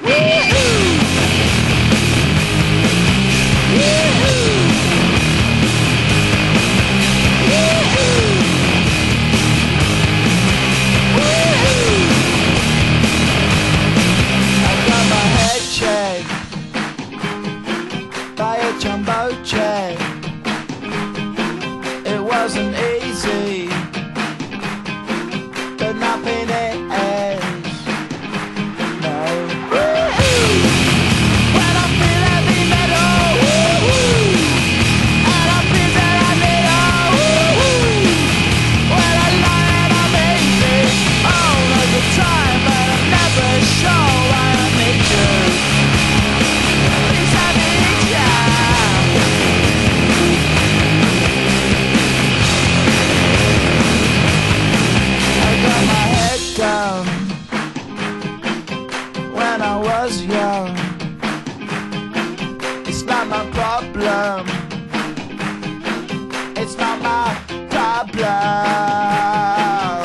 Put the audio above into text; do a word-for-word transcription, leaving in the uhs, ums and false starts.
By a jumbo jet. It wasn't easy, but nothing is. No. When I feel heavy metal, and I feel that I need all. When I lie and I'm easy all of the time, but I'm never sure why I need you. Down when I was young. It's not my problem. It's not my problem.